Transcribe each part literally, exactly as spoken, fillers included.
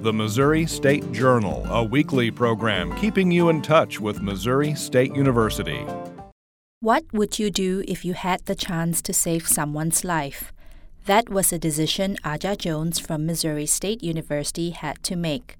The Missouri State Journal, a weekly program keeping you in touch with Missouri State University. What would you do if you had the chance to save someone's life? That was a decision Aja Jones from Missouri State University had to make.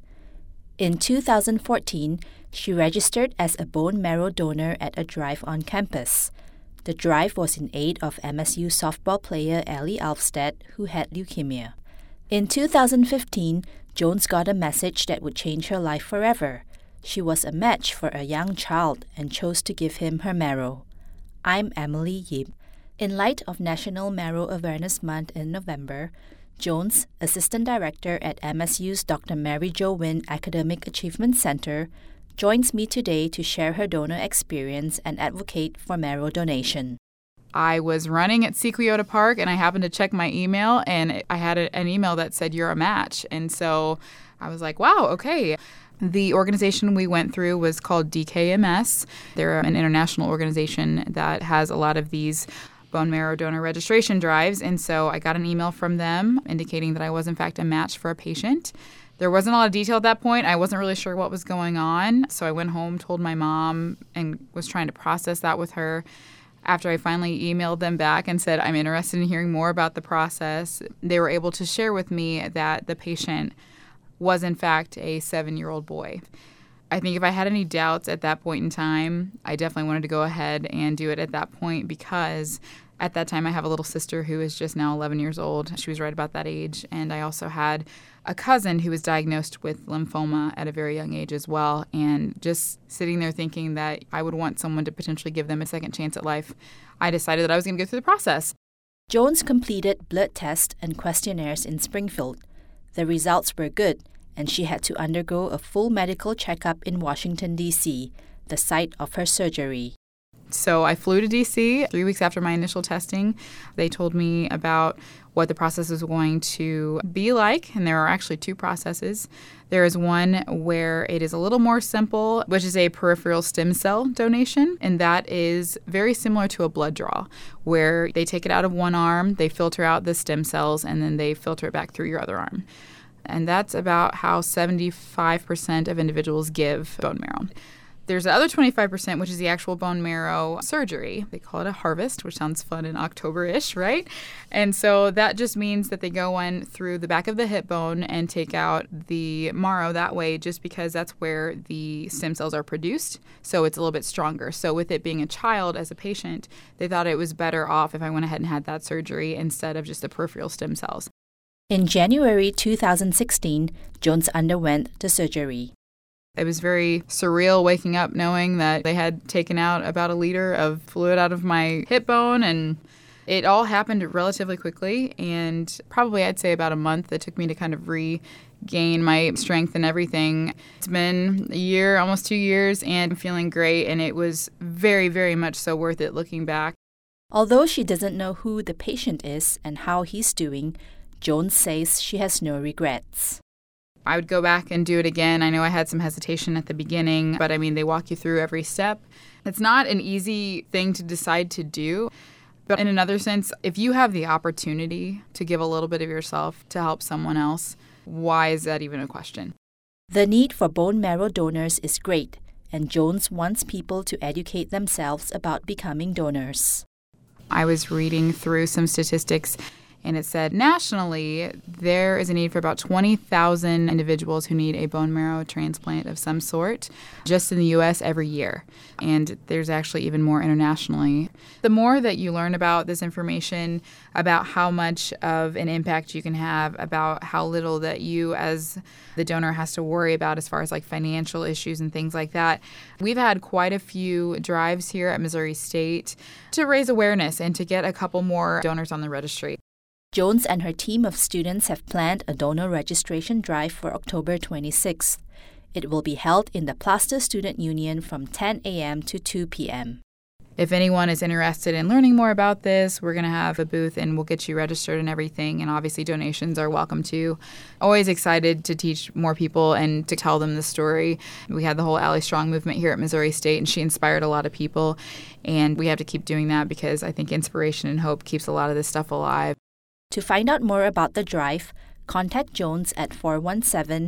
In two thousand fourteen, she registered as a bone marrow donor at a drive on campus. The drive was in aid of M S U softball player Ellie Alfstead, who had leukemia. In two thousand fifteen, Jones got a message that would change her life forever. She was a match for a young child and chose to give him her marrow. I'm Emily Yip. In light of National Marrow Awareness Month in November, Jones, Assistant Director at M S U's Doctor Mary Jo Wynn Academic Achievement Center, joins me today to share her donor experience and advocate for marrow donation. I was running at Sequoia Park, and I happened to check my email, and I had a, an email that said, "You're a match." And so I was like, wow, okay. The organization we went through was called D K M S. They're an international organization that has a lot of these bone marrow donor registration drives. And so I got an email from them indicating that I was, in fact, a match for a patient. There wasn't a lot of detail at that point. I wasn't really sure what was going on. So I went home, told my mom, and was trying to process that with her. After I finally emailed them back and said, I'm interested in hearing more about the process, they were able to share with me that the patient was, in fact, a seven-year-old boy. I think if I had any doubts at that point in time, I definitely wanted to go ahead and do it at that point because at that time I have a little sister who is just now eleven years old. She was right about that age. And I also had a cousin who was diagnosed with lymphoma at a very young age as well. And just sitting there thinking that I would want someone to potentially give them a second chance at life, I decided that I was going to go through the process. Jones completed blood tests and questionnaires in Springfield. The results were good, and she had to undergo a full medical checkup in Washington, D C, the site of her surgery. So I flew to D C three weeks after my initial testing. They told me about what the process was going to be like, and there are actually two processes. There is one where it is a little more simple, which is a peripheral stem cell donation, and that is very similar to a blood draw, where they take it out of one arm, they filter out the stem cells, and then they filter it back through your other arm. And that's about how seventy-five percent of individuals give bone marrow. There's the other twenty-five percent, which is the actual bone marrow surgery. They call it a harvest, which sounds fun in October-ish, right? And so that just means that they go in through the back of the hip bone and take out the marrow that way just because that's where the stem cells are produced. So it's a little bit stronger. So with it being a child as a patient, they thought it was better off if I went ahead and had that surgery instead of just the peripheral stem cells. In January two thousand sixteen, Jones underwent the surgery. It was very surreal waking up knowing that they had taken out about a liter of fluid out of my hip bone, and it all happened relatively quickly, and probably I'd say about a month it took me to kind of regain my strength and everything. It's been a year, almost two years, and I'm feeling great, and it was very, very much so worth it looking back. Although she doesn't know who the patient is and how he's doing, Jones says she has no regrets. I would go back and do it again. I know I had some hesitation at the beginning, but I mean, they walk you through every step. It's not an easy thing to decide to do. But in another sense, if you have the opportunity to give a little bit of yourself to help someone else, why is that even a question? The need for bone marrow donors is great, and Jones wants people to educate themselves about becoming donors. I was reading through some statistics, and it said nationally there is a need for about twenty thousand individuals who need a bone marrow transplant of some sort just in the U S every year. And there's actually even more internationally. The more that you learn about this information, about how much of an impact you can have, about how little that you as the donor has to worry about as far as like financial issues and things like that. We've had quite a few drives here at Missouri State to raise awareness and to get a couple more donors on the registry. Jones and her team of students have planned a donor registration drive for October twenty-sixth. It will be held in the Plaster Student Union from ten a.m. to two p.m. If anyone is interested in learning more about this, we're going to have a booth and we'll get you registered and everything. And obviously donations are welcome too. Always excited to teach more people and to tell them the story. We had the whole Allie Strong movement here at Missouri State, and she inspired a lot of people. And we have to keep doing that because I think inspiration and hope keeps a lot of this stuff alive. To find out more about the drive, contact Jones at four one seven,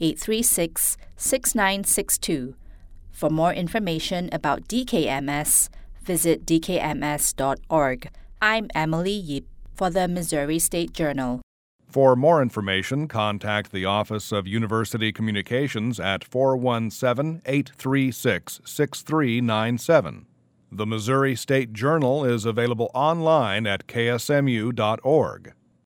eight three six, six nine six two. For more information about D K M S, visit d k m s dot org. I'm Emily Yip for the Missouri State Journal. For more information, contact the Office of University Communications at four one seven, eight three six, six three nine seven. The Missouri State Journal is available online at k s m u dot org.